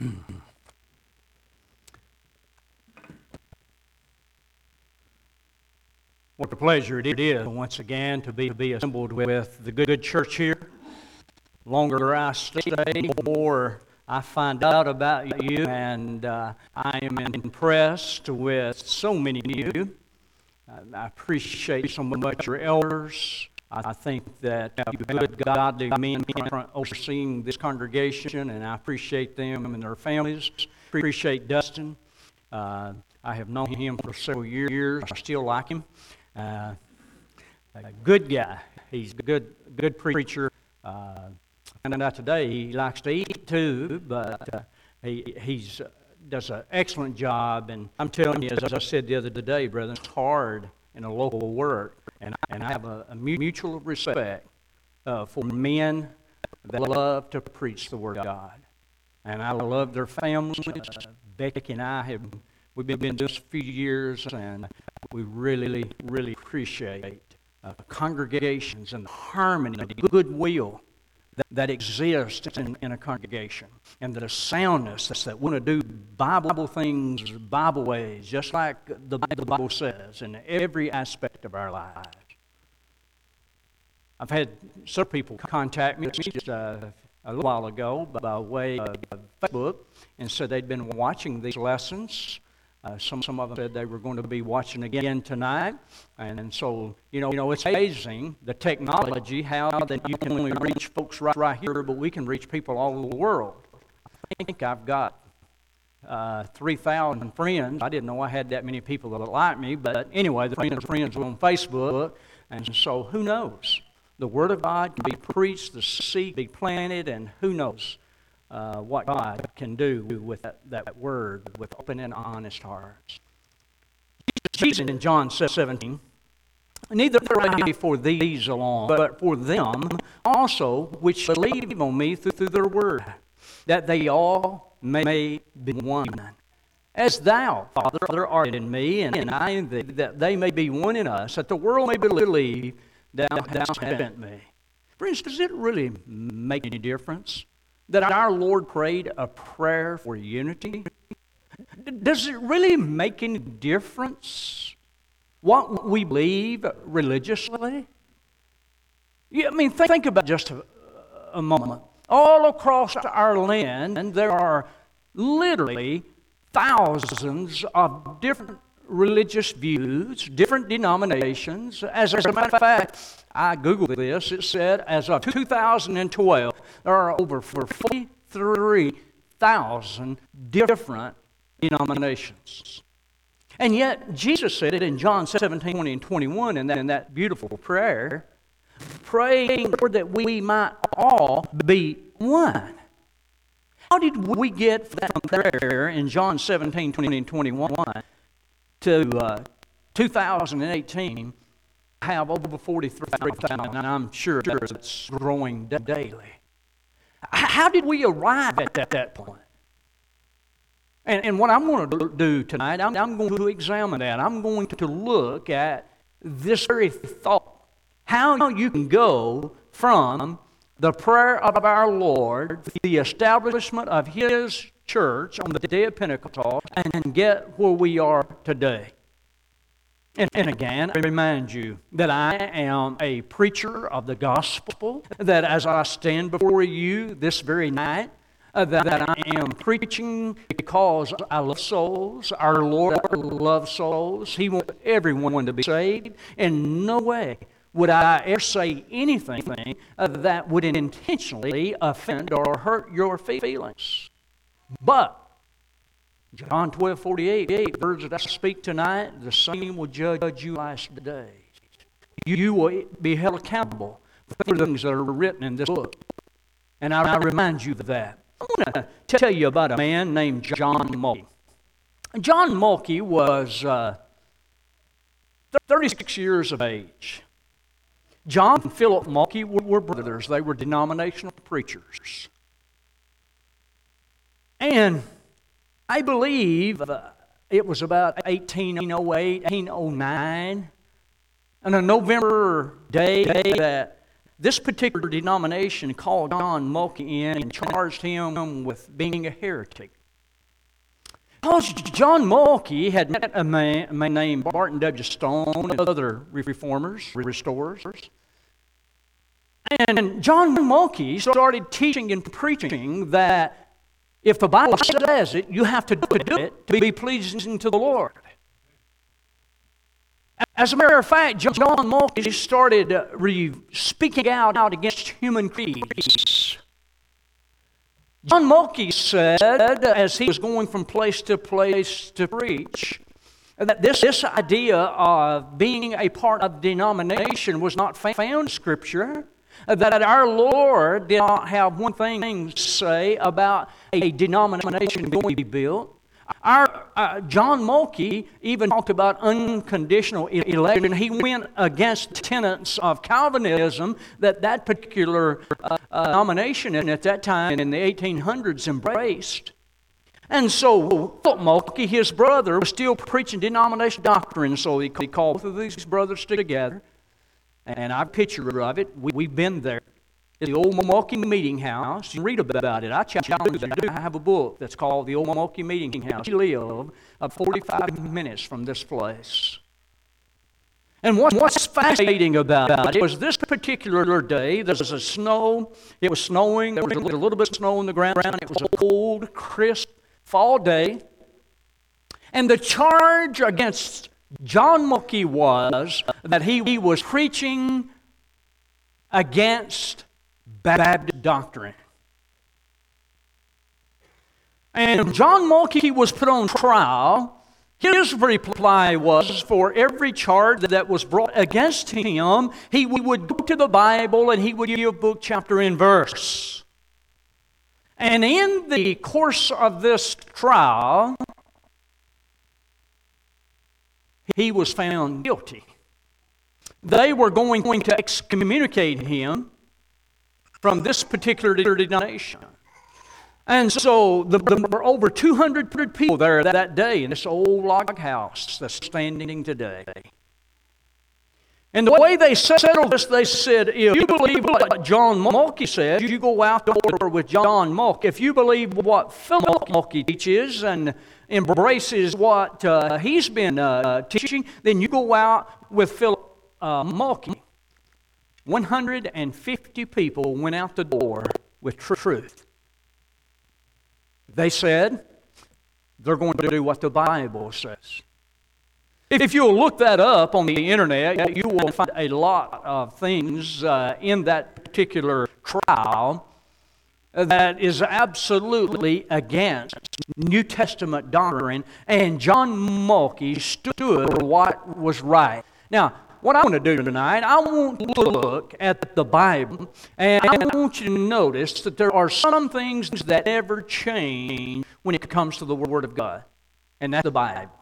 What a pleasure it is once again to be assembled with the good church here. The longer I stay, the more I find out about you, and I am impressed with so many of you. I appreciate so much your elders. I think that you good, godly men overseeing this congregation, and I appreciate them and their families. Appreciate Dustin. I have known him for several years. I still like him. A good guy. He's a good preacher. And today he likes to eat too, but he's does an excellent job. And I'm telling you, as I said the other day, brother, it's hard in a local work, and I have a mutual respect for men that love to preach the Word of God, and I love their families. Becky and I we've been doing this a few years, and we really appreciate congregations and the harmony, the goodwill that exists in a congregation, and the soundness that want to do Bible things Bible ways, just like the Bible says, in every aspect of our lives. I've had several people contact me just a little while ago by way of Facebook, and said they'd been watching these lessons. Some of them said they were going to be watching again tonight. And so, it's amazing, the technology, how that you can only reach folks right here, but we can reach people all over the world. I think I've got 3,000 friends. I didn't know I had that many people that like me, but anyway, the friends on Facebook. And so, who knows? The Word of God can be preached, the seed be planted, and who knows what God can do with that Word, with open and honest hearts. Jesus in John 17, neither pray I for these alone, but for them also which believe on me through their word, that they all may be one. As thou, Father, art in me, and I in thee, that they may be one in us, that the world may believe that thou hast sent me. Friends, does it really make any difference that our Lord prayed a prayer for unity? Does it really make any difference what we believe religiously? Yeah, I mean, think about just a moment. All across our land, there are literally thousands of different religious views, different denominations. As a matter of fact, I Googled this. It said as of 2012, there are over 43,000 different denominations. And yet, Jesus said it in John 17, 20, and 21, in that beautiful prayer, praying that we might all be one. How did we get from there in John 17, 20, and 21 to 2018, have over 43,000, and I'm sure it's growing daily? How did we arrive at that point? And what I'm going to do tonight, I'm going to examine that. I'm going to look at this very thought. How you can go from the prayer of our Lord, the establishment of His church on the day of Pentecost, and get where we are today. And again, I remind you that I am a preacher of the gospel, that as I stand before you this very night, that I am preaching because I love souls. Our Lord loves souls. He wants everyone to be saved. In no way would I ever say anything that would intentionally offend or hurt your feelings. But John 12:48, words that I speak tonight, the same will judge you last day. You will be held accountable for the things that are written in this book. And I remind you of that. I want to tell you about a man named John Mulkey. John Mulkey was 36 years of age. John and Philip Mulkey were brothers. They were denominational preachers. And I believe it was about 1808, 1809, on a November day that this particular denomination called John Mulkey in and charged him with being a heretic. Because John Mulkey had met a man named Barton W. Stone and other reformers, restorers. And John Mulkey started teaching and preaching that if the Bible says it, you have to do it to be pleasing to the Lord. As a matter of fact, John Mulkey started speaking out against human creeds. John Mulkey said, as he was going from place to place to preach, that this idea of being a part of denomination was not found in Scripture, that our Lord did not have one thing to say about a denomination going to be built. John Mulkey even talked about unconditional election. He went against tenets of Calvinism that particular denomination at that time in the 1800s embraced. And so Philip Mulkey, his brother, was still preaching denominational doctrine, so he called both of these brothers together. And I have a picture of it. We've been there. It's the old Mulkey Meeting House. You can read about it. I challenge you. I have a book that's called The Old Mulkey Meeting House. We live 45 minutes from this place. And what's fascinating about it was this particular day, there was snow. It was snowing. There was a little bit of snow on the ground. It was a cold, crisp fall day. And the charge against John Mulkey was that he was preaching against Baptist doctrine. And John Mulkey was put on trial. His reply was, for every charge that was brought against him, he would go to the Bible and he would give book, chapter, and verse. And in the course of this trial, he was found guilty. They were going to excommunicate him from this particular denomination. And so there were over 200 people there that day in this old log house that's standing today. And the way they settled this, they said, if you believe what John Mulkey says, you go out the door with John Mulkey. If you believe what Philip Mulkey teaches and embraces what he's been teaching, then you go out with Philip Mulkey. 150 people went out the door with truth. They said they're going to do what the Bible says. If you'll look that up on the internet, you will find a lot of things in that particular trial that is absolutely against New Testament doctrine, and John Mulkey stood for what was right. Now, what I want to do tonight, I want to look at the Bible, and I want you to notice that there are some things that never change when it comes to the Word of God, and that's the Bible.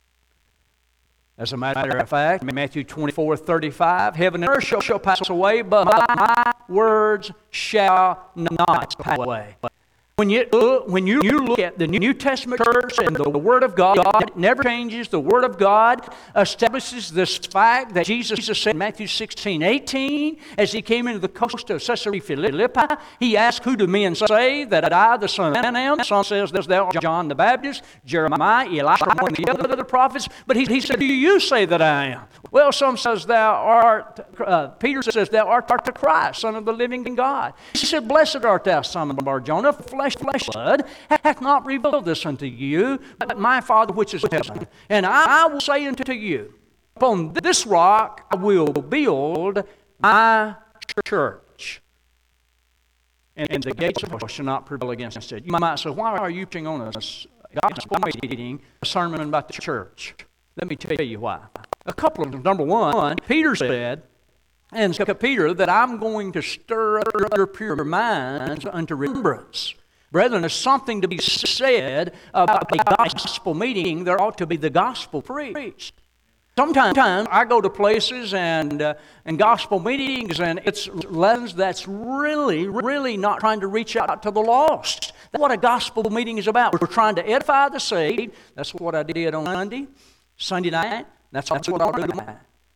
As a matter of fact, Matthew 24:35, heaven and earth shall pass away, but my words shall not pass away. When you look at the New Testament church and the Word of God, it never changes. The Word of God establishes this fact that Jesus said in Matthew 16:18, as he came into the coast of Caesarea Philippi, he asked, who do men say that I, the Son of Man, am? Some says thou art John the Baptist, Jeremiah, Elijah, one of the other prophets. But he said, who do you say that I am? Well, some says thou art, Peter says thou art the Christ, Son of the living God. He said, blessed art thou, Simon Bar-Jonah, flesh blood hath not revealed this unto you, but my Father which is in heaven. And I will say unto you, upon this rock I will build my church, and the gates of hell shall not prevail against it. You might say, why are you preaching on a gospel meeting, a sermon about the church? Let me tell you why. A couple of them. Number one, Peter said, and Peter, that I'm going to stir up your pure minds unto remembrance. Brethren, there's something to be said about a gospel meeting. There ought to be the gospel preached. Sometimes I go to places and gospel meetings, and it's lessons that's really not trying to reach out to the lost. That's what a gospel meeting is about. We're trying to edify the saved. That's what I did on Sunday night. That's what I'll do tonight.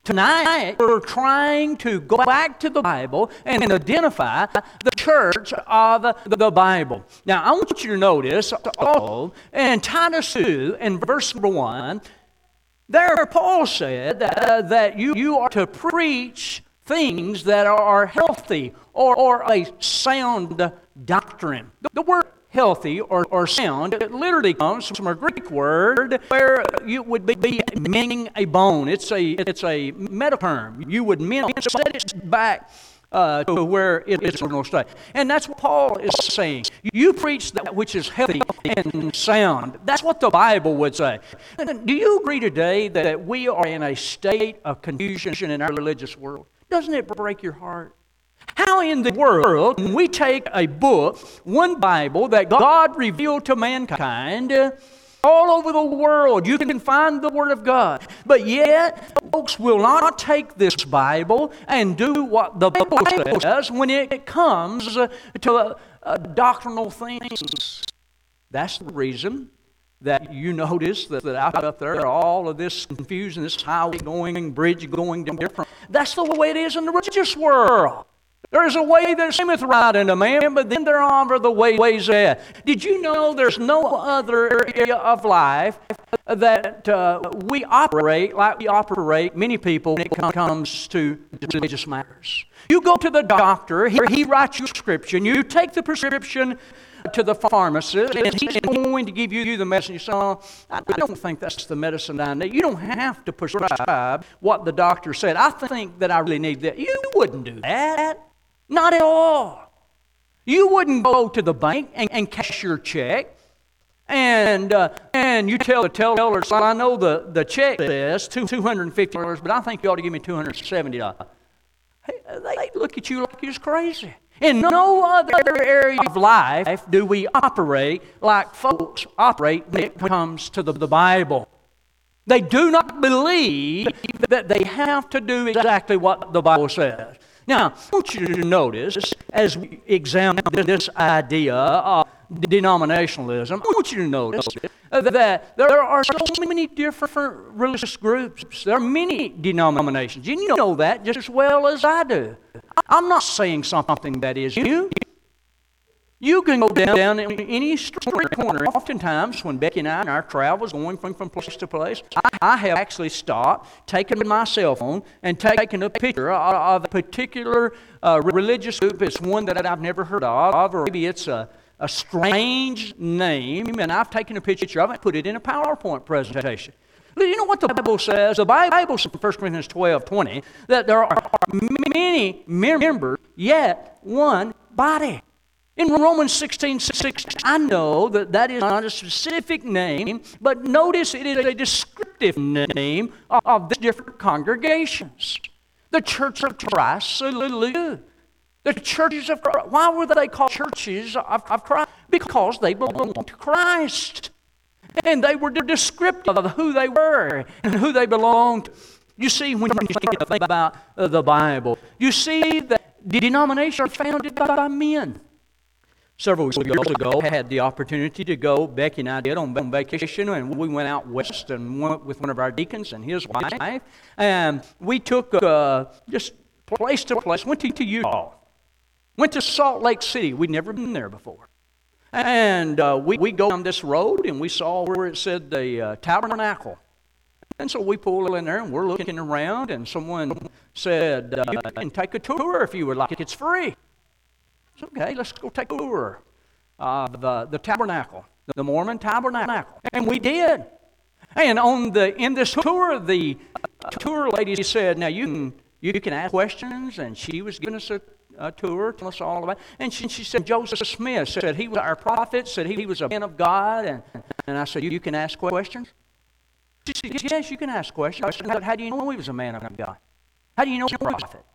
Tonight, we're trying to go back to the Bible and identify the church of the Bible. Now, I want you to notice also in Titus 2, in verse number 1, there Paul said that you are to preach things that are healthy or a sound doctrine. The word healthy or sound, it literally comes from a Greek word where you would be mending a bone. It's a medical term. You would mend, set it back to where it's in normal state. And that's what Paul is saying. You preach that which is healthy and sound. That's what the Bible would say. Do you agree today that we are in a state of confusion in our religious world? Doesn't it break your heart? How in the world can we take a book, one Bible, that God revealed to mankind all over the world? You can find the Word of God. But yet, folks will not take this Bible and do what the Bible says when it comes to doctrinal things. That's the reason that you notice that out up there, all of this confusion, this highway going, bridge going different. That's the way it is in the religious world. There is a way that seemeth right unto man, but then there are the ways there. Did you know there's no other area of life that we operate like we operate many people when it comes to religious matters? You go to the doctor, he writes you a prescription, you take the prescription to the pharmacist, and he's going to give you the medicine. You say, oh, I don't think that's the medicine I need. You don't have to prescribe what the doctor said. I think that I really need that. You wouldn't do that. Not at all. You wouldn't go to the bank and cash your check and you tell the teller, I know the check says $250, but I think you ought to give me $270. They look at you like you're crazy. In no other area of life do we operate like folks operate when it comes to the Bible. They do not believe that they have to do exactly what the Bible says. Now, I want you to notice, as we examine this idea of denominationalism, I want you to notice that there are so many different religious groups. There are many denominations. You know that just as well as I do. I'm not saying something that is new. You can go down in any street corner. Oftentimes, when Becky and I in our travels going from place to place, I have actually stopped, taken my cell phone, and taken a picture of a particular religious group. It's one that I've never heard of, or maybe it's a strange name, and I've taken a picture of it and put it in a PowerPoint presentation. You know what the Bible says? The Bible says in 1 Corinthians 12:20 that there are many members, yet one body. In Romans 16:6, I know that is not a specific name, but notice it is a descriptive name of the different congregations. The Church of Christ, hallelujah. The churches of Christ. Why were they called churches of Christ? Because they belonged to Christ. And they were descriptive of who they were and who they belonged to. You see, when you think about the Bible, you see that the denominations are founded by men. Several years ago, I had the opportunity to go, Becky and I did, on vacation, and we went out west and went with one of our deacons and his wife, and we took just place to place, went to Utah, went to Salt Lake City. We'd never been there before. And we go down this road, and we saw where it said the Tabernacle. And so we pulled in there, and we're looking around, and someone said, you can take a tour if you would like. It's free. It's okay, let's go take a tour of the tabernacle, the Mormon tabernacle. And we did. And in this tour, the tour lady said, now you can ask questions, and she was giving us a tour, telling us all about it. And she said, Joseph Smith said he was our prophet, said he was a man of God. And I said, you can ask questions? She said, yes, you can ask questions. I said, how do you know he was a man of God? How do you know he was a prophet?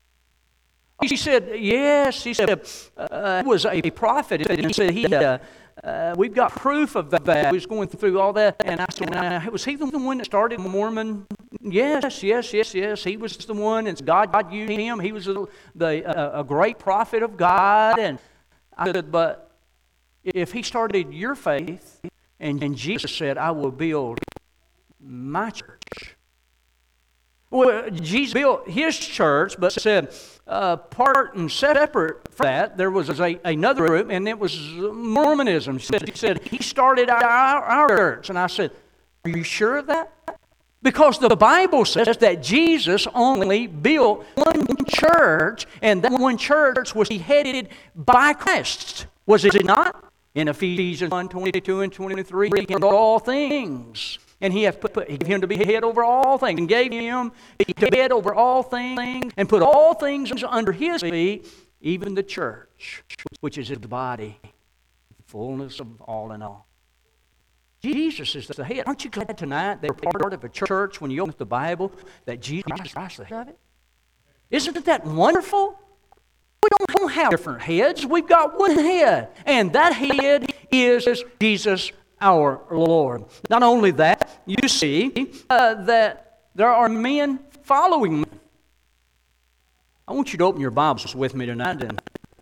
She said, yes. He said, he was a prophet. And he said, we've got proof of that. He was going through all that. And I said, was he the one that started Mormon? Yes. He was the one, and God used him. He was a great prophet of God. And I said, but if he started your faith, and Jesus said, I will build my church. Well, Jesus built his church, but said part and separate from that, there was another group, and it was Mormonism. He said he started our church. And I said, are you sure of that? Because the Bible says that Jesus only built one church, and that one church was headed by Christ. Was it not? In Ephesians 1, 22 and 23, he handled all things. And he gave him to be head over all things, and gave him to be head over all things, and put all things under his feet, even the church, which is his body, fullness of all in all. Jesus is the head. Aren't you glad tonight that you're part of a church when you open the Bible that Jesus Christ is the head of it? Isn't that wonderful? We don't have different heads. We've got one head. And that head is Jesus our Lord. Not only that, you see that there are men following me. I want you to open your Bibles with me tonight in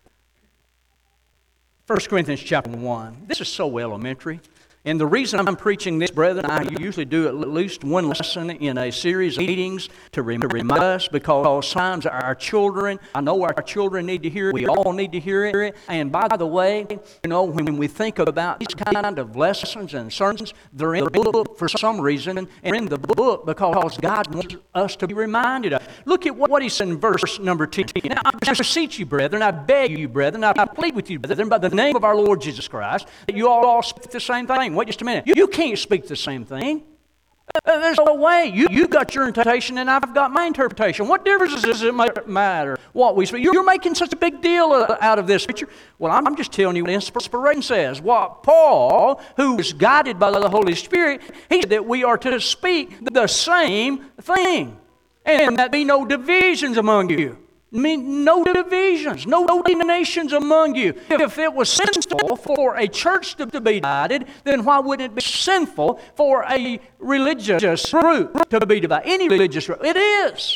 1 Corinthians chapter 1. This is so elementary. And the reason I'm preaching this, brethren, I usually do at least one lesson in a series of meetings to remind us, because sometimes our children, I know our children need to hear it, we all need to hear it. And by the way, you know, when we think about these kind of lessons and sermons, they're in the book for some reason, and they're in the book because God wants us to be reminded of. Look at what he said in verse number 10. Now, I beseech you, brethren, I beg you, brethren, I plead with you, brethren, by the name of our Lord Jesus Christ, that you all speak the same thing. Wait just a minute. You can't speak the same thing. There's no way. You got your interpretation and I've got my interpretation. What difference does it matter what we speak? You're making such a big deal out of this picture. Well, I'm just telling you what inspiration says. What Paul, who was guided by the Holy Spirit, he said that we are to speak the same thing. And that be no divisions among you. I mean, no divisions, no denominations among you. If it was sinful for a church to be divided, then why wouldn't it be sinful for a religious group to be divided? Any religious group. It is.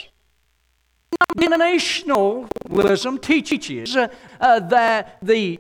Denominationalism teaches that the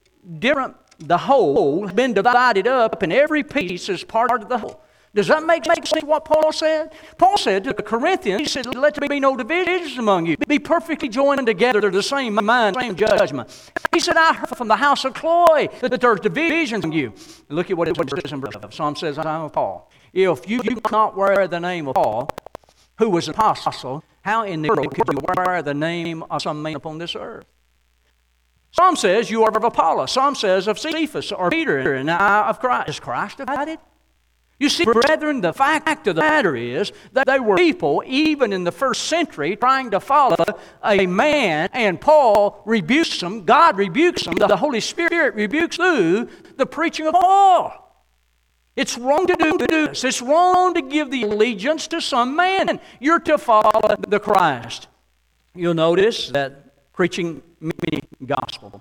whole has been divided up, and every piece is part of the whole. Does that make sense what Paul said? Paul said to the Corinthians, he said, let there be no divisions among you. Be perfectly joined together. They're the same mind, same judgment. He said, I heard from the house of Chloe that there's divisions among you. And look at what it says in verse 5. Psalm says, I am of Paul. If you do not wear the name of Paul, who was an apostle, how in the world could you wear the name of some man upon this earth? Psalm says you are of Apollos. Psalm says of Cephas or Peter, and I of Christ. Is Christ divided? You see, brethren, the fact of the matter is that they were people, even in the first century, trying to follow a man, and Paul rebukes them, God rebukes them, the Holy Spirit rebukes through the preaching of Paul. It's wrong to do this. It's wrong to give the allegiance to some man. You're to follow the Christ. You'll notice that preaching many gospel.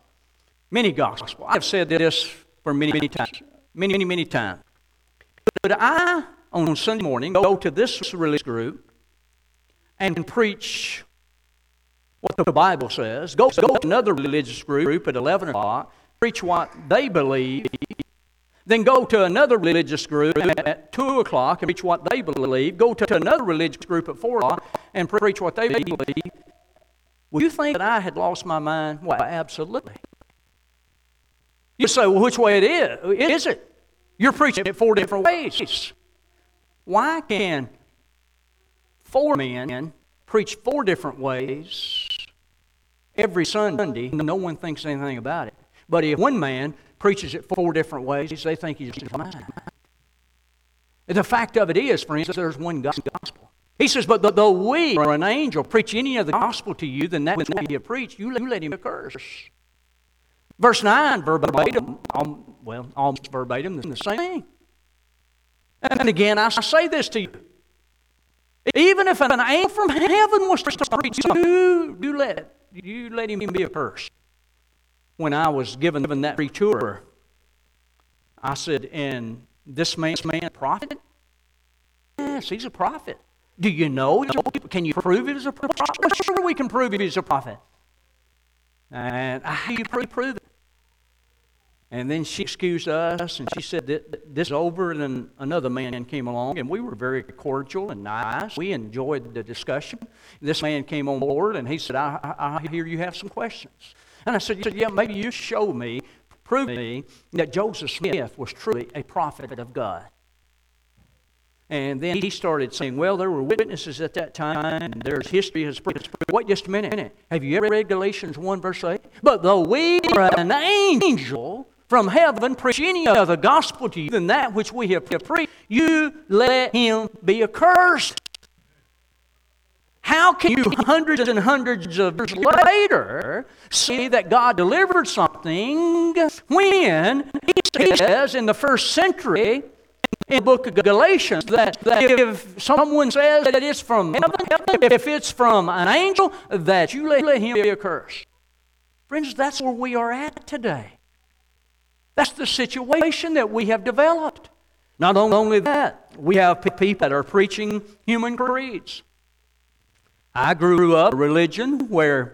I have said this for many times. But I, on Sunday morning, go to this religious group and preach what the Bible says. Go to another religious group at 11 o'clock, preach what they believe. Then go to another religious group at 2 o'clock and preach what they believe. Go to another religious group at 4 o'clock and preach what they believe. Would you think that I had lost my mind? Well, absolutely. You say, well, which way is it? You're preaching it 4 different ways. Why can 4 men preach 4 different ways every Sunday? No one thinks anything about it. But if one man preaches it 4 different ways, they think he's just mine. The fact of it is, friends, there's one gospel. He says, but though we or an angel preach any other gospel to you than that which we have preached, you let him curse. Verse 9, verbatim, almost verbatim, the same thing. And again, I say this to you. Even if an angel from heaven was to preach, you let him be accursed. When I was given that free tour, I said, and this man's a prophet? Yes, he's a prophet. Do you know? Can you prove he was a prophet? Sure, we can prove he was a prophet. And how do you prove it? And then she excused us, and she said that this is over, and then another man came along, and we were very cordial and nice. We enjoyed the discussion. This man came on board, and he said, I hear you have some questions. And I said, yeah, maybe you show me, prove to me that Joseph Smith was truly a prophet of God. And then he started saying, well, there were witnesses at that time, and there's history has proved. Wait just a minute. Have you ever read Galatians 1, verse 8? But though we are an angel from heaven preach any other gospel to you than that which we have preached, you let him be accursed. How can you, hundreds and hundreds of years later, see that God delivered something when he says in the first century, in the book of Galatians, that if someone says that it's from heaven, if it's from an angel, that you let him be accursed. Friends, that's where we are at today. That's the situation that we have developed. Not only that, we have people that are preaching human creeds. I grew up in a religion where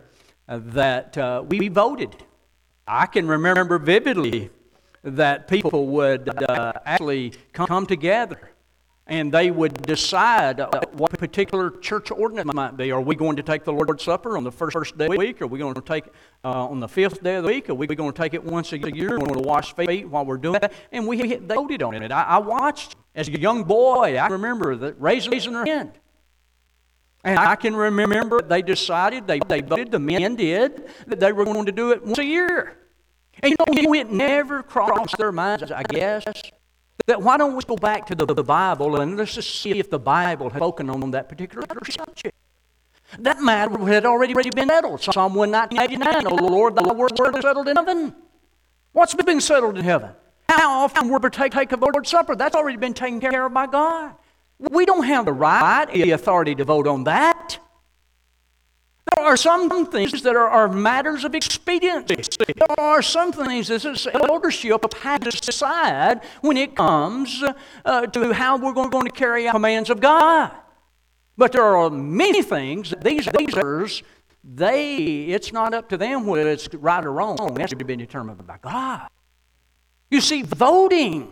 we voted. I can remember vividly that people would actually come together and they would decide what particular church ordinance might be. Are we going to take the Lord's Supper on the first day of the week? Are we going to take it on the fifth day of the week? Are we going to take it once a year? Are we going to wash feet while we're doing that? And we voted on it. I watched as a young boy. I remember that raising their hand. And I can remember they decided, they voted, the men did, that they were going to do it once a year. And it never crossed their minds, I guess, that why don't we go back to the Bible and let's just see if the Bible had spoken on that particular subject. That matter had already been settled. Psalm 119:89, O Lord, thy word is settled in heaven. What's been settled in heaven? How often we're to take of the Lord's Supper? That's already been taken care of by God. We don't have the right, the authority to vote on that. There are some things that are matters of expediency. There are some things that this eldership has to decide when it comes to how we're going to carry out commands of God. But there are many things that these elders, it's not up to them whether it's right or wrong. It has to be determined by God. You see, voting,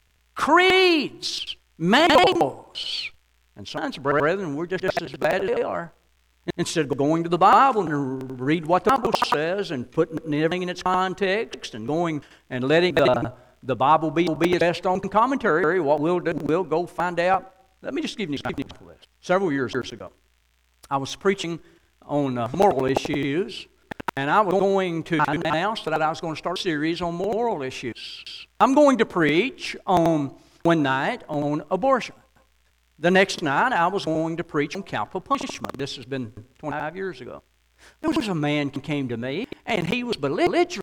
creeds, manuals, and sometimes, brethren, we're just as bad as they are. Instead of going to the Bible and read what the Bible says and putting everything in its context and going and letting the Bible be its best on commentary, what we'll do, we'll go find out. Let me just give you an example of this. Several years ago, I was preaching on moral issues, and I was going to announce that I was going to start a series on moral issues. I'm going to preach on one night on abortion. The next night, I was going to preach on capital punishment. This has been 25 years ago. There was a man who came to me, and he was belligerent.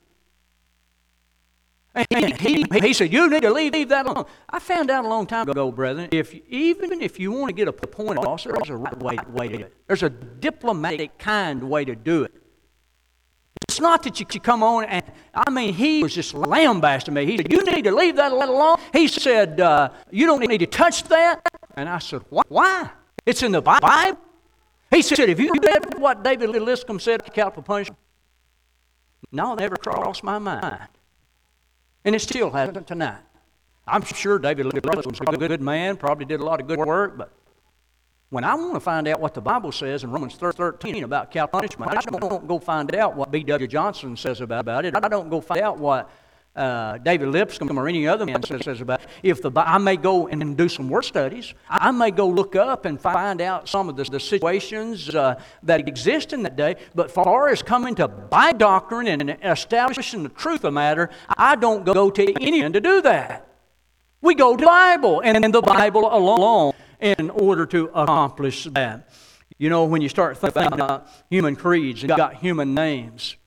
And he said, you need to leave that alone. I found out a long time ago, brethren, even if you want to get a point across, there's a right way to do it. There's a diplomatic, kind way to do it. It's not that you come on and, he was just lambasting me. He said, you need to leave that alone. He said, you don't need to touch that. And I said, why? It's in the Bible. He said, if you read what David Lipscomb said to capital punishment, no, it never crossed my mind. And it still hasn't tonight. I'm sure David Lipscomb was a good man, probably did a lot of good work, but when I want to find out what the Bible says in Romans 13 about capital punishment, I don't go find out what B.W. Johnson says about it. I don't go find out what David Lipscomb or any other man says about it. I may go and do some work studies. I may go look up and find out some of the situations that exist in that day. But far as coming to Bible doctrine and establishing the truth of the matter, I don't go to anyone to do that. We go to the Bible and the Bible alone in order to accomplish that. You know, when you start thinking about human creeds and got human names,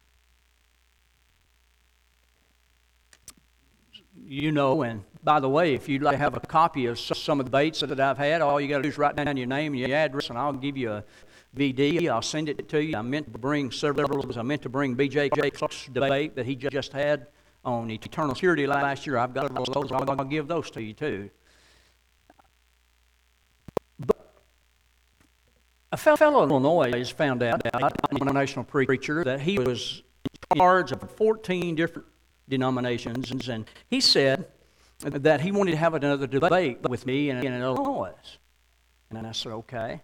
you know, and by the way, if you'd like to have a copy of some of the debates that I've had, all you got to do is write down your name and your address, and I'll give you a VD. I'll send it to you. I meant to bring several. I meant to bring B.J. Clark's debate that he just had on eternal security last year. I've got those. I'll give those to you too. But a fellow in Illinois found out, a denominational preacher, that he was in charge of 14 different denominations, and he said that he wanted to have another debate with me in Illinois. And I said, okay.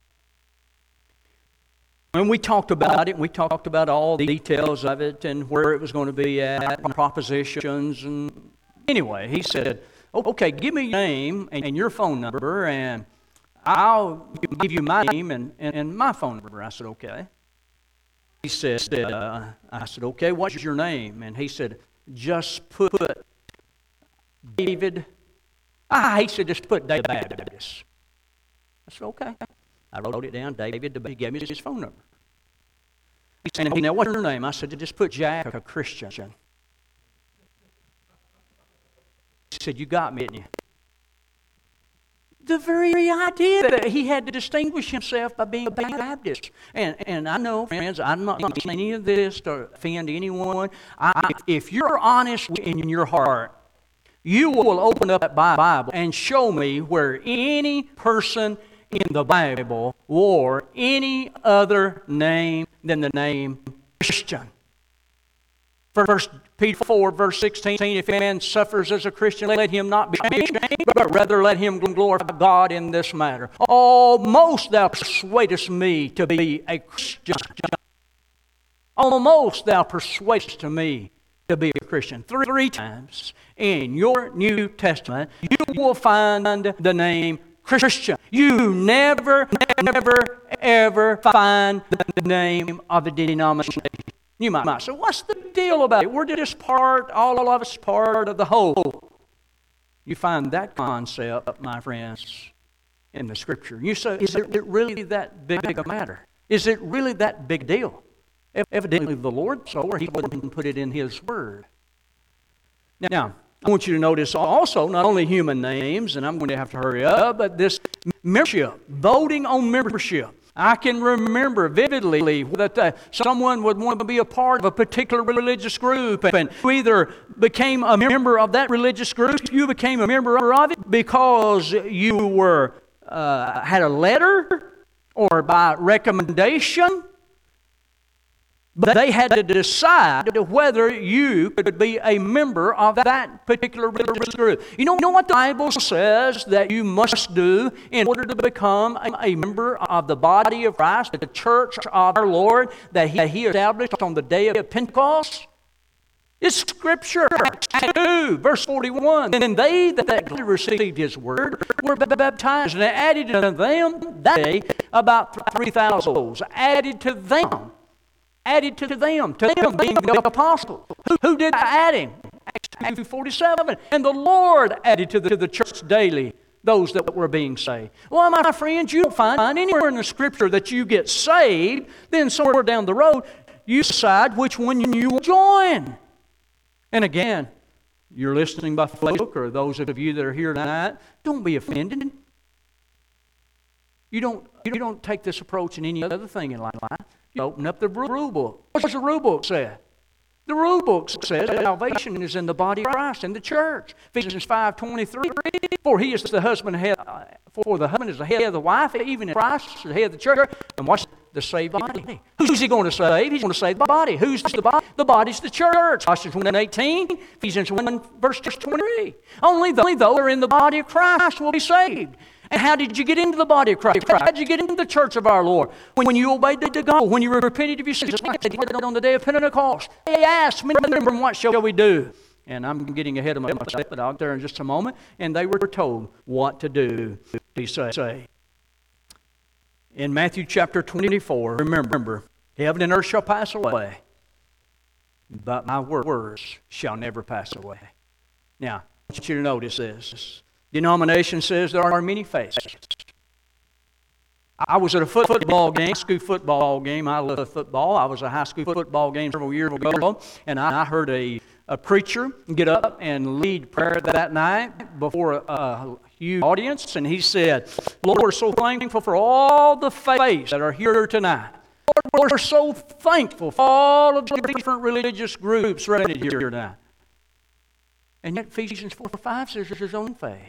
And we talked about it. We talked about all the details of it and where it was going to be at, and propositions. And anyway, he said, okay, give me your name and your phone number, and I'll give you my name and my phone number. I said, okay. He said, I said, okay, what's your name? And he said, just put David. He said, just put David Baptist. I said, okay. I wrote it down, David. He gave me his phone number. He said, now what's your name? I said, just put Jack, a Christian. He said, you got me, didn't you? The very idea that he had to distinguish himself by being a Baptist. And I know, friends, I'm not saying any of this to offend anyone. If you're honest in your heart, you will open up that Bible and show me where any person in the Bible wore any other name than the name Christian. 1 Peter 4, verse 16, if a man suffers as a Christian, let him not be ashamed, but rather let him glorify God in this matter. Almost thou persuadest me to be a Christian. Almost thou persuadest me to be a Christian. Three times in your New Testament, you will find the name Christian. You never, ever find the name of the denomination. You might say, what's the deal about it? We're just all of us part of the whole. You find that concept, my friends, in the Scripture. You say, is it really that big a matter? Is it really that big a deal? Evidently the Lord saw, or He wouldn't put it in His Word. Now, I want you to notice also not only human names, and I'm going to have to hurry up, but this membership, voting on membership. I can remember vividly that someone would want to be a part of a particular religious group, and you either became a member of that religious group, you became a member of it because you were had a letter or by recommendation. But they had to decide whether you could be a member of that particular religious group. You know what the Bible says that you must do in order to become a member of the body of Christ, the church of our Lord that He established on the day of Pentecost? It's Scripture. Acts 2, verse 41. And they that received His word were baptized, and added to them that day about 3,000 souls. Added to them being the apostles. Who did the adding? Acts 2:47. And the Lord added to the church daily those that were being saved. Well, my friends, you don't find anywhere in the Scripture that you get saved, then somewhere down the road, you decide which one you will join. And again, you're listening by Facebook, or those of you that are here tonight, don't be offended. You don't take this approach in any other thing in life. You open up the rule book. What does the rule book say? The rule book says salvation is in the body of Christ, in the church. Ephesians 5:23. For he is the husband head. For the husband is the head of the wife, even as Christ is the head of the church. And what's the saved body? Who's he going to save? He's going to save the body. Who's the body? The body's the church. Colossians 1:18. Ephesians 1 verse 23. Only those who are in the body of Christ will be saved. And how did you get into the body of Christ? How did you get into the church of our Lord? When you obeyed the gospel, when you repented of your sins, like they did on the day of Pentecost. They asked, what shall we do? And I'm getting ahead of myself, but I'll get there in just a moment. And they were told what to do, he say. In Matthew chapter 24, remember, heaven and earth shall pass away, but my words shall never pass away. Now, I want you to notice this. Denomination says there are many faces. I was at a football game, school football game. I love football. I was at a high school football game several years ago, and I heard a preacher get up and lead prayer that night before a huge audience, and he said, Lord, we're so thankful for all the faiths that are here tonight. Lord, we're so thankful for all of the different religious groups represented here tonight. And yet Ephesians 4:5 says there's his own faith.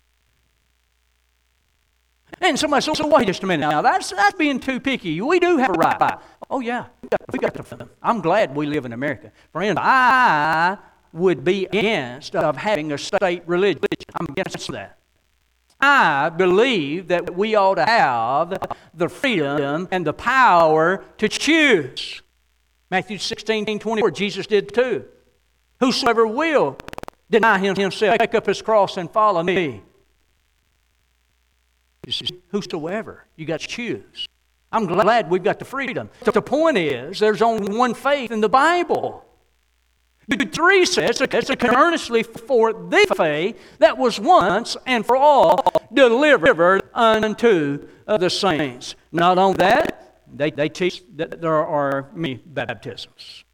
And somebody says, so wait just a minute now, that's being too picky. We do have a right. Oh yeah, we got to. I'm glad we live in America. Friends, I would be against of having a state religion. I'm against that. I believe that we ought to have the freedom and the power to choose. Matthew 16:24, Jesus did too. Whosoever will deny himself, take up his cross and follow me. Whosoever, you got to choose. I'm glad we've got the freedom. The point is, there's only one faith in the Bible. Jude 3 says, earnestly for the faith that was once and for all delivered unto the saints. Not only that, they teach that there are many baptisms.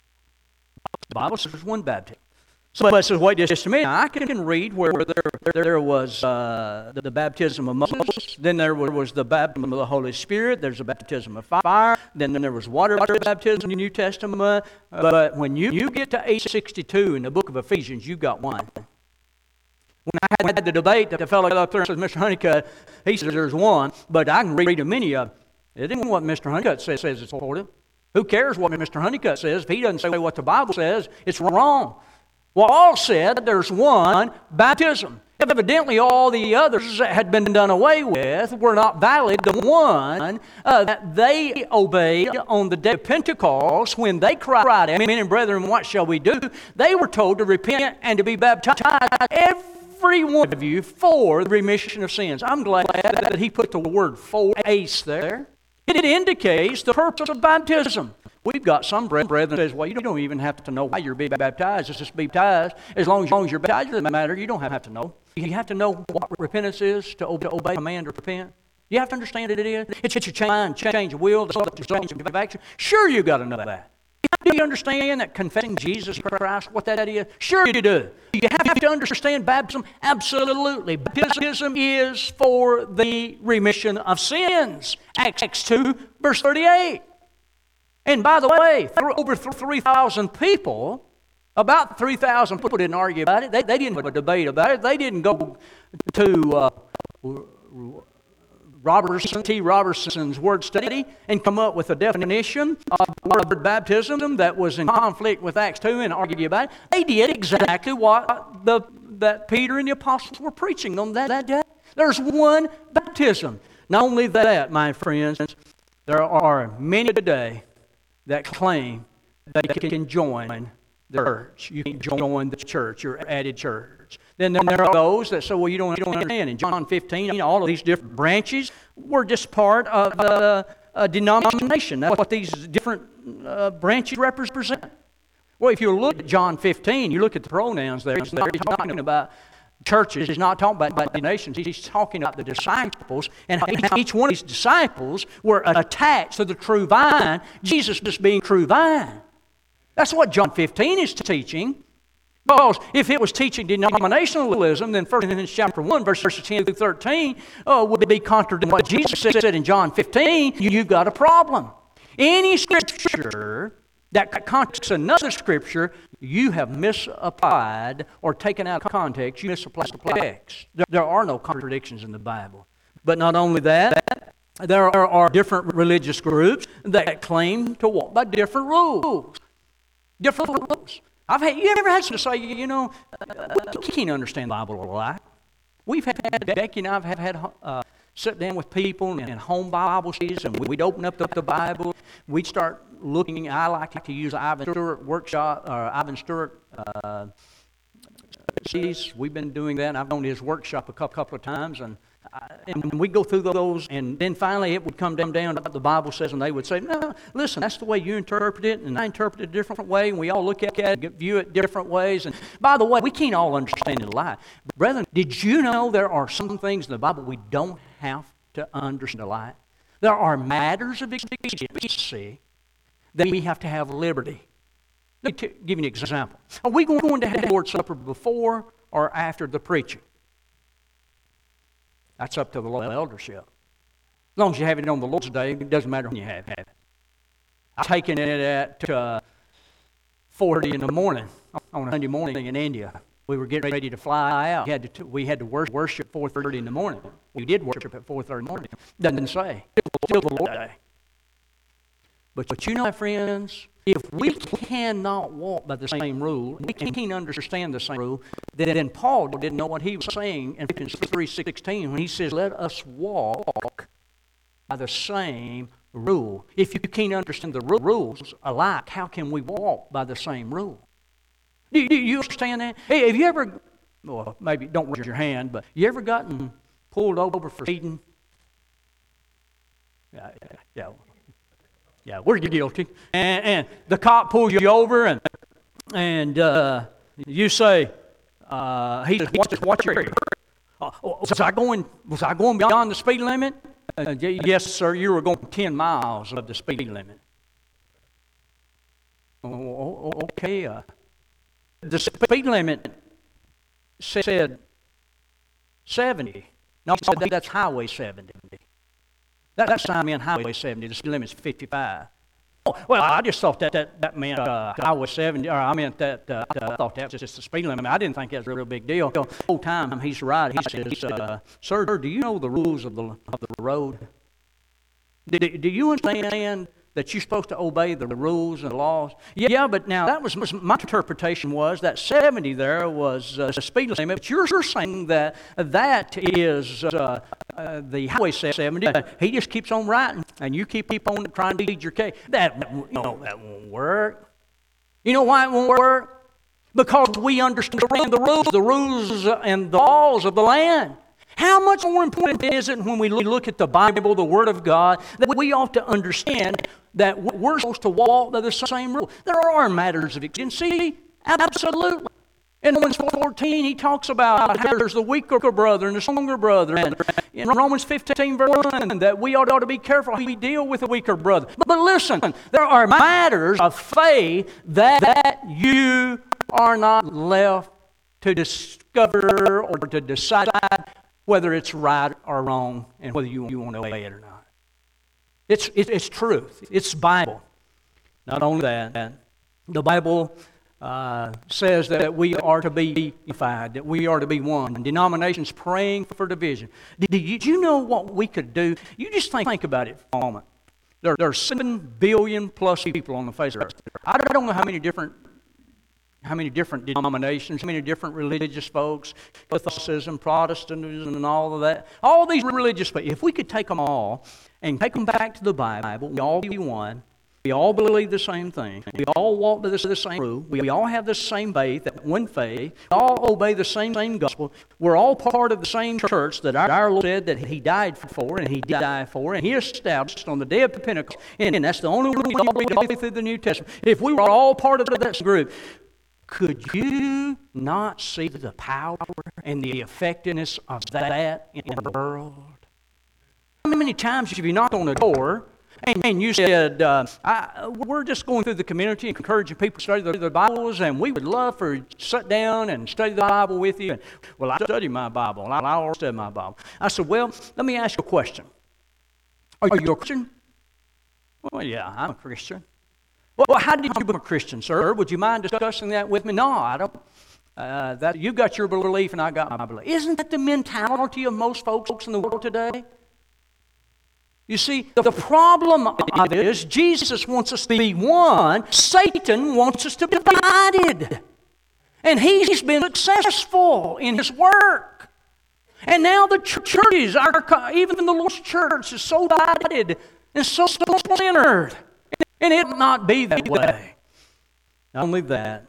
The Bible says there's one baptism. Somebody says, wait just a minute. I can read where there was the baptism of Moses, then there was the baptism of the Holy Spirit, there's a baptism of fire, then there was water baptism in the New Testament. But when you get to 862 in the book of Ephesians, you've got one. When I had the debate, the fellow up there says, Mr. Honeycutt, he says there's one, but I can read a many of them. It isn't what Mr. Honeycutt says it's important. Who cares what Mr. Honeycutt says? If he doesn't say what the Bible says, it's wrong. Well, all said there's one baptism. Evidently, all the others that had been done away with were not valid. The one that they obeyed on the day of Pentecost, when they cried, men and brethren, what shall we do? They were told to repent and to be baptized, every one of you, for the remission of sins. I'm glad that he put the word "for" ace there. It indicates the purpose of baptism. We've got some brethren that says, well, you don't even have to know why you're being baptized. It's just be baptized. As long as you're baptized, it doesn't matter. You don't have to know. You have to know what repentance is to obey a command to repent. You have to understand what it is. It's a change of will, change of action. Sure, you got to know that. Do you understand that confessing Jesus Christ, what that is? Sure you do. You have to understand baptism? Absolutely. Baptism is for the remission of sins. Acts 2, verse 38. And by the way, over 3,000 people, about 3,000 people didn't argue about it. They didn't have a debate about it. They didn't go to T. Robertson's word study and come up with a definition of word baptism that was in conflict with Acts 2 and argue about it. They did exactly what that Peter and the apostles were preaching on that day. There's one baptism. Not only that, my friends, there are many today that claim they can join the church. You can join the church, your added church. Then there are those that say, well, you don't understand. In John 15, all of these different branches were just part of a denomination. That's what these different branches represent. Well, if you look at John 15, you look at the pronouns there, he's talking about churches. He's not talking about denominations. He's talking about the disciples, and how each one of these disciples were attached to the true vine, Jesus just being true vine. That's what John 15 is teaching. Because if it was teaching denominationalism, then 1 Corinthians chapter 1, verses 10 through 13 would be contradicting what Jesus said in John 15. You've got a problem. Any scripture that contradicts another scripture, you have misapplied or taken out of context. You misapplied the text. There are no contradictions in the Bible. But not only that, there are different religious groups that claim to walk by different rules. Different rules. You ever had someone say, you can't understand the Bible a lot. We've had, Becky and I have had sit down with people in home Bible studies, and we'd open up the Bible. We'd start looking. I like to use Ivan Stewart studies. We've been doing that. I've gone to his workshop a couple of times, and we go through those, and then finally it would come down to what the Bible says, and they would say, no, listen, that's the way you interpret it, and I interpret it a different way, and we all look at it, view it different ways. And by the way, we can't all understand it alike. Brethren, did you know there are some things in the Bible we don't have to understand alike? There are matters of expediency that we have to have liberty. Let me give you an example. Are we going to have the Lord's Supper before or after the preaching? That's up to the local eldership. As long as you have it on the Lord's Day, it doesn't matter when you have it. I've taken it at 4:30 in the morning on a Sunday morning in India. We were getting ready to fly out. We had to worship 4:30 in the morning. We did worship at 4:30 in the morning. Doesn't say. Still the Lord's Day. But you know, my friends, if we cannot walk by the same rule, we can't understand the same rule, then Paul didn't know what he was saying in Philippians 3:16 when he says, let us walk by the same rule. If you can't understand the rules alike, how can we walk by the same rule? Do you understand that? Hey, have you ever, well, maybe don't raise your hand, but you ever gotten pulled over for speeding? Yeah, we're guilty. And the cop pulls you over, and you say, he says, watch your area. Was I going beyond the speed limit? Yes, sir, you were going 10 miles of the speed limit. Okay. The speed limit said 70. No, that's Highway 70. That's sign meant Highway 70. The speed limit's 55. Oh, well, I just thought that meant Highway 70, or I meant that I thought that was just the speed limit. I didn't think that was a real big deal. The whole time he's right, he says, sir, do you know the rules of the road? Do you understand that you're supposed to obey the rules and the laws? Yeah, but now that was my interpretation was that 70 there was the speed limit. But you're saying that is the Highway 70. He just keeps on writing, and you keep on trying to lead your case. That won't work. You know why it won't work? Because we understand the rules and the laws of the land. How much more important is it when we look at the Bible, the Word of God, that we ought to understand that we're supposed to walk by the same rule? There are matters of exigency, absolutely. In Romans 14, he talks about how there's the weaker brother and the stronger brother. And in Romans 15, verse 1, that we ought to be careful how we deal with the weaker brother. But listen, there are matters of faith that you are not left to discover or to decide whether it's right or wrong, and whether you want to obey it or not. It's truth. It's Bible. Not only that, the Bible says that we are to be unified, that we are to be one. Denominations praying for division. Do you know what we could do? You just think about it for a moment. There are 7 billion plus people on the face of the earth. I don't know how many different denominations, how many different religious folks, Catholicism, Protestantism, and all of that. All these religious folks, if we could take them all and take them back to the Bible, we all be one, we all believe the same thing, we all walk to the same rule, we all have the same faith, that one faith, we all obey the same gospel, we're all part of the same church that our Lord said that He died for, and He did die for, and He established on the day of Pentecost, and that's the only way we all read through the New Testament. If we were all part of that group, could you not see the power and the effectiveness of that in the world? How many times have you knocked on the door and you said, we're just going through the community and encouraging people to study their Bibles, and we would love for you to sit down and study the Bible with you. And, well, I study my Bible. I already study my Bible. I said, well, let me ask you a question. Are you a Christian? Well, yeah, I'm a Christian. Well, how did you become a Christian, sir? Would you mind discussing that with me? No, I don't. You've got your belief and I got my belief. Isn't that the mentality of most folks in the world today? You see, the problem of it is Jesus wants us to be one. Satan wants us to be divided. And he's been successful in his work. And now the churches, even the Lord's church, is so divided and so splintered. And it will not be that way. Not only that,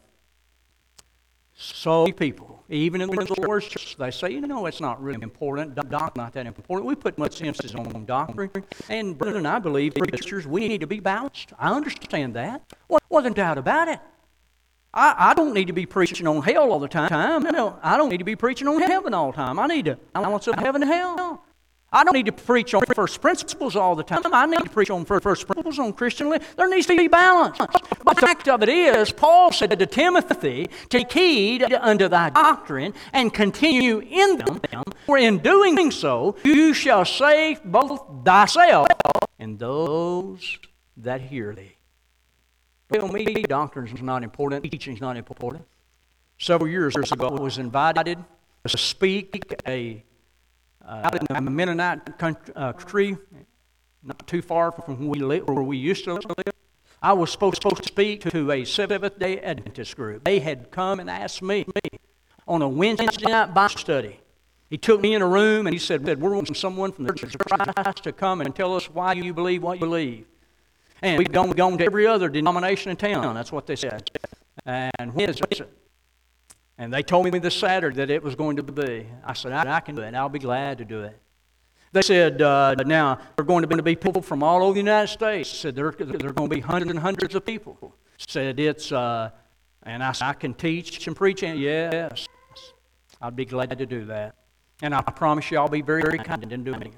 so many people, even in the Lord's church, they say, it's not really important. Doctrine's not that important. We put much emphasis on doctrine. And brethren, I believe preachers, we need to be balanced. I understand that. Wasn't doubt about it. I don't need to be preaching on hell all the time. I don't need to be preaching on heaven all the time. I need to balance of heaven and hell. I don't need to preach on first principles all the time. I need to preach on first principles on Christian living. There needs to be balance. But the fact of it is, Paul said to Timothy, take heed unto thy doctrine and continue in them, for in doing so you shall save both thyself and those that hear thee. Tell me doctrine is not important, teaching is not important. Several years ago, I was invited to speak out in the Mennonite country, not too far from where we used to live. I was supposed to speak to a Seventh-day Adventist group. They had come and asked me on a Wednesday night Bible study. He took me in a room and he said, we're wanting someone from the Church of Christ to come and tell us why you believe what you believe. And we've gone to every other denomination in town. That's what they said. And when is it? And they told me this Saturday that it was going to be. I said, I can do it. I'll be glad to do it. They said, now, there are going to be people from all over the United States. Said there are going to be hundreds and hundreds of people. Said it's, and I said, I can teach and preach. And yes, I'd be glad to do that. And I promise you I'll be very, very kind in doing it.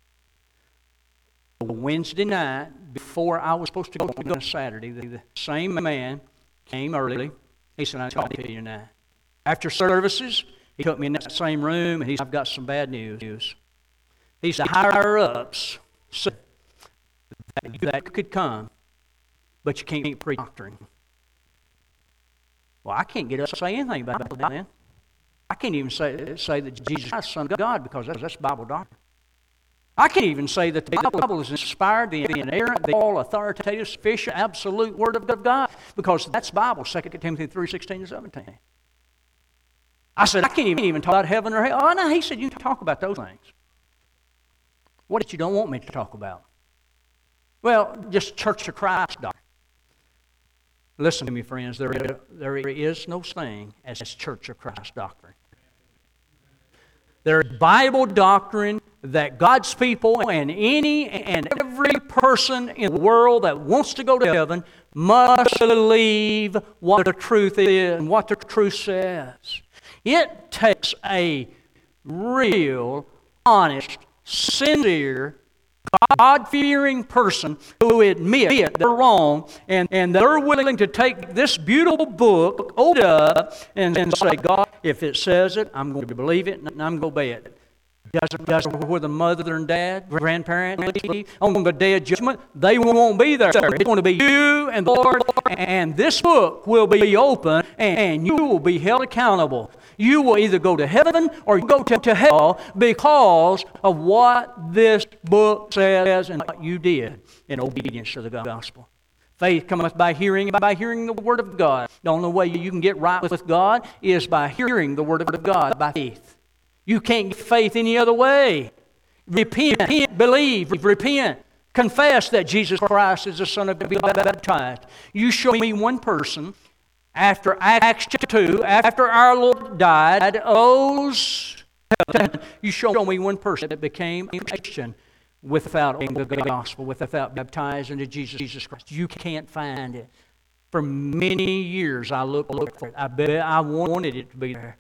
Wednesday night, before I was supposed to go on Saturday, the same man came early. He said, I'll talk to you tonight. After services, he took me in that same room, and he said, I've got some bad news. He said, higher-ups said that could come, but you can't preach doctrine. Well, I can't get up and say anything about that then. I can't even say that Jesus Christ is the Son of God, because that's Bible doctrine. I can't even say that the Bible is inspired, the inerrant, the all-authoritative, sufficient, absolute Word of God, because that's Bible, 2 Timothy 3:16 and 17. I said, I can't even talk about heaven or hell. Oh, no, he said, you can talk about those things. What did you don't want me to talk about? Well, just Church of Christ doctrine. Listen to me, friends. There is no thing as Church of Christ doctrine. There is Bible doctrine that God's people and any and every person in the world that wants to go to heaven must believe what the truth is and what the truth says. It takes a real, honest, sincere, God-fearing person who admit they're wrong and they're willing to take this beautiful book, open it up, and say, God, if it says it, I'm going to believe it and I'm going to obey it. Doesn't where the mother and dad, grandparent, on the day of judgment, they won't be there. It's going to be you and the Lord, and this book will be open, and you will be held accountable. You will either go to heaven or go to hell because of what this book says and what you did in obedience to the gospel. Faith cometh by hearing the Word of God. The only way you can get right with God is by hearing the Word of God, by faith. You can't get faith any other way. Repent, believe, repent. Confess that Jesus Christ is the Son of God, be baptized. You show me one person after Acts 2, after our Lord died, you show me one person that became a Christian without the gospel, without baptized into Jesus Christ. You can't find it. For many years I looked for it. I wanted it to be there.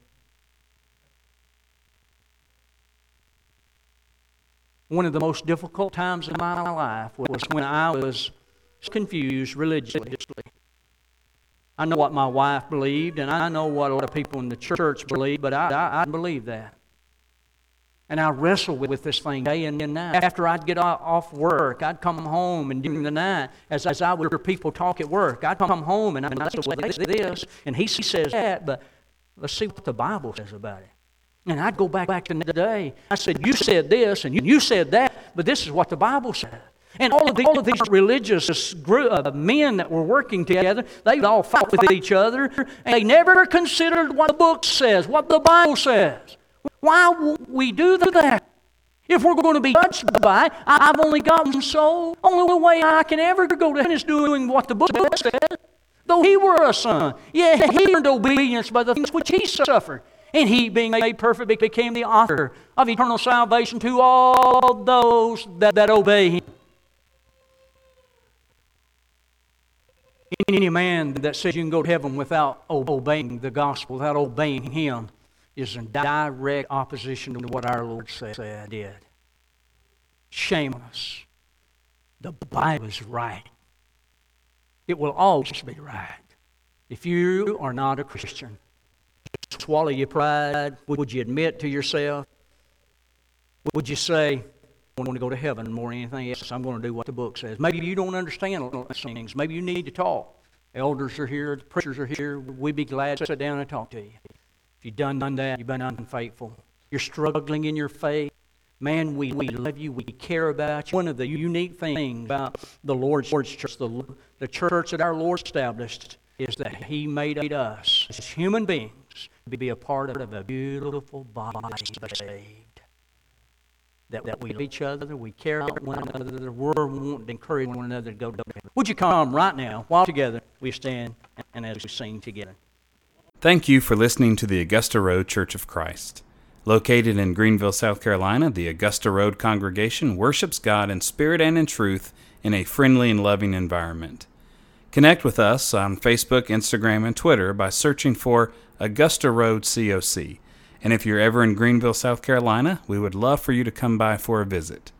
One of the most difficult times in my life was when I was confused religiously. I know what my wife believed, and I know what a lot of people in the church believe, but I believe that. And I wrestled with this thing day and night. After I'd get off work, I'd come home, and during the night, as I would hear people talk at work, I'd come home and I'd say this, and he says that, but let's see what the Bible says about it. And I'd go back to the day. I said, you said this, and you said that, but this is what the Bible said. And all of these religious men that were working together, they all fought with each other, and they never considered what the book says, what the Bible says. Why won't we do that? If we're going to be judged by, I've only got one soul. Only way I can ever go to heaven is doing what the book says. Though he were a son, yet he learned obedience by the things which he suffered. And he, being made perfect, became the author of eternal salvation to all those that obey him. Any man that says you can go to heaven without obeying the gospel, without obeying him, is in direct opposition to what our Lord did. Shame on us. The Bible is right. It will always be right. If you are not a Christian, swallow your pride. Would you admit to yourself? Would you say, I want to go to heaven more than anything else. I'm going to do what the book says. Maybe you don't understand things. Maybe you need to talk. Elders are here. The preachers are here. We'd be glad to sit down and talk to you. If you've done that, you've been unfaithful. You're struggling in your faith. Man, we love you. We care about you. One of the unique things about the Lord's church, the church that our Lord established, is that He made us as human beings to be a part of a beautiful body saved. That we love each other, we care about one another, we're wanting to encourage one another to go. Would you come right now, while together we stand and as we sing together? Thank you for listening to the Augusta Road Church of Christ. Located in Greenville, South Carolina, the Augusta Road congregation worships God in spirit and in truth in a friendly and loving environment. Connect with us on Facebook, Instagram, and Twitter by searching for Augusta Road COC. And if you're ever in Greenville, South Carolina, we would love for you to come by for a visit.